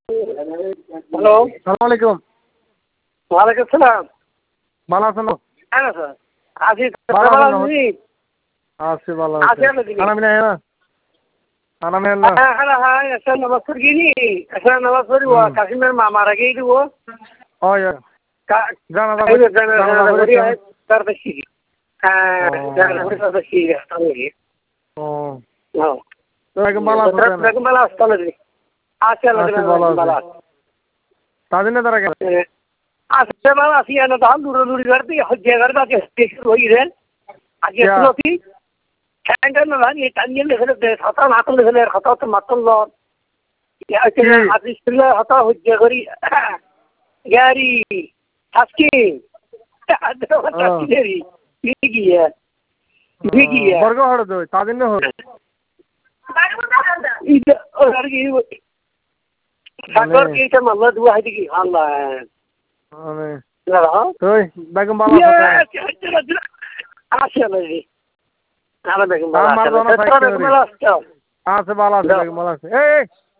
Hello, সালাম আলাইকুম। ওয়ালাইকুম সালাম। ভালো আছেন? হ্যাঁ স্যার, আছি। ভালো ভালো আছেন? আছি। আছি ভালো আছি আছি। আমরা দিদি। খানা পিনা है ना? खाना में है ना? হ্যাঁ, একটা নামাজ পড়ি নি। একটা নামাজ পড়ি ও কাশিমের মামার আগেই দিব। ও ইয়া। জানাজা পড়ি পড়েছেন? তার বেশি। হ্যাঁ, জানাজা পড়ি তার বেশি। ও। হ্যাঁ। তো একদম ভালো আছেন? একদম ভালো আছে তাহলে দিদি। আছি আল্লাহ আছি দিলে ভালো ভালো আছি। আছে। তাজিনে তারা কেন? আজকে ভালো আছি না তাহলে দূরে করতে হজ্জে করতে আজকে শুরু হয়ে গেল। আজকে শুরু হতি। ঠ্যাংটা না এই টানিয়ে লেখে হাতা না করলে হলে হাতা তো মাতল আজকে শুরু হাতা হজ্জে করি গাড়ি আজকে আজকে গিয়ে গিয়ে বর্গ হড় দই তাজিনে হড়। এটা আর কি সাগর কি এটা মাল্লা দুয়া হাইদি কি আল্লাহ মানে না তুই বেগম ভালো আছেন? আসে নাকি আরে বেগম ভালো আমার আছে জন্য তোরা বেগম ভালো আছে আছে ভালো আছে বেগম ভালো আছে। এই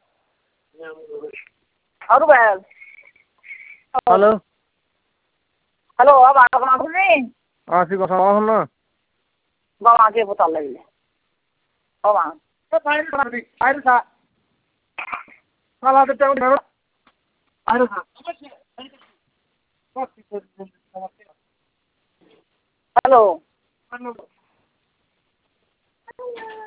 আরো ভাই হ্যালো হ্যালো আবার এখন আসুনি আসি কথা বলা হল না? বাবা আগে বোতল লাগলে বাবা তো আরে সা সালাতে টাইম ধরো। আরে হ্যালো